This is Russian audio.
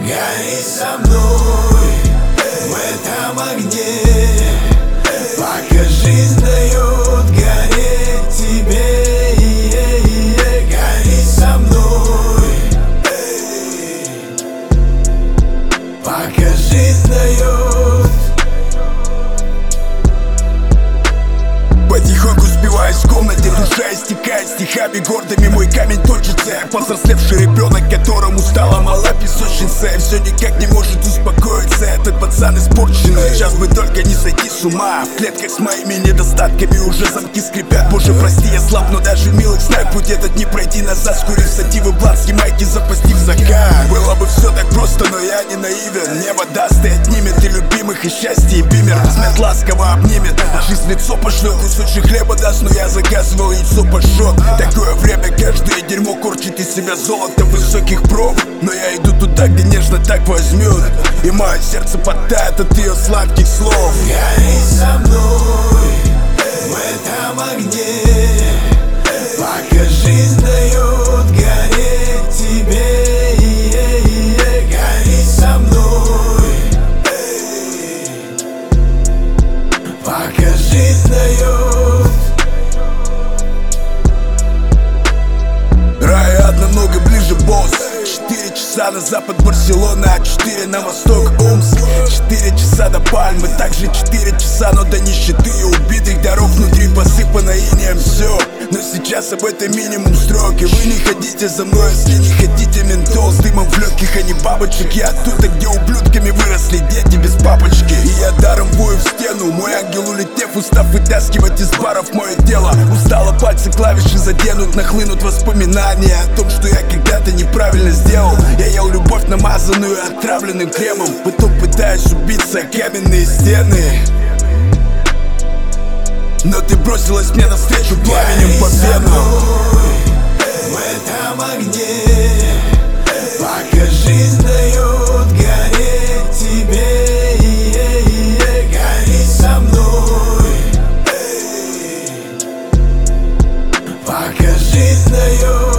Гори со мной в этом огне, пока жизнь дает гореть тебе. Гори со мной, пока жизнь дает. Потихоньку сбиваюсь в комнате, душа истекает стихами гордыми. Мой камень точится, я повзрослевший ребенок, которому стала мала песочница. И все никак не может успокоиться, этот пацан испорченный. Сейчас бы только не сойти с ума, в клетках с моими недостатками уже замки скрипят. Боже, прости, я слаб, но даже в милых снах путь этот не пройти назад. Скурив сативы, блански, майки, запасти в закат. Было бы все так просто, но я не наивен. Небо даст и отнимет и любимых, и счастье, и бимер. Возьмет, ласково обнимет, а жизнь лицо пошлет. Кусочек хлеба даст, но я заказывал яйцо пошел. Такое время, каждое дерьмо корчит из себя золото высоких проб. Но я иду туда, где нежно так возьмет, и мое сердце подтает от ее сладких слов. Гори со мной в этом огне, пока жизнь дает гореть тебе. Гори со мной, пока жизнь дает. Рай ад намного ближе, босс. 4 часа на запад Барселона, а 4 на восток Омск. 4 часа до Пальмы, также 4 часа, но до нищеты и убитых дорог внутри посыпано инеем все. Но сейчас об этом минимум строк, и вы не ходите за мной, если не хотите ментол с дымом в легких, а не бабочек. Я оттуда, где ублюдками выросли дети без папочки, и я даром бою в стену. Мой ангел, улетев, устав вытаскивать из баров мое тело. Устало, пальцы клавиши заденут, нахлынут воспоминания о том, что я когда-то неправильно сделал. Я ел любовь, намазанную отравленным кремом, потом пытаюсь убиться о каменные стены. Но ты бросилась мне навстречу пламенем по венам. В этом огне, пока жизнь дает гореть тебе. Гори со мной, пока жизнь дает.